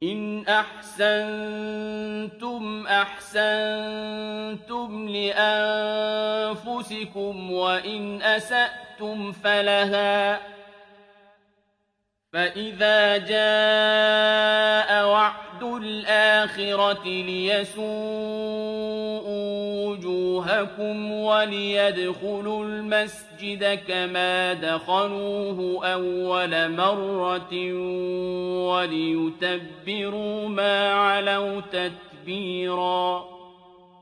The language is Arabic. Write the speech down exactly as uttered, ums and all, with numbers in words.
إِنْ أَحْسَنتُمْ أَحْسَنتُمْ لِأَنفُسِكُمْ وَإِنْ أَسَأْتُمْ فَلَهَا ۚ فَإِذَا جَاءَ وَعْدُ الْآخِرَةِ لِيَسُوءُوا وُجُوهَكُمْ وَلِيَدْخُلُوا الْمَسْجِدَ كَمَا دَخَلُوهُ أَوَّلَ مَرَّةٍ وَلِيُتَبِّرُوا مَا عَلَوْا تَتْبِيرًا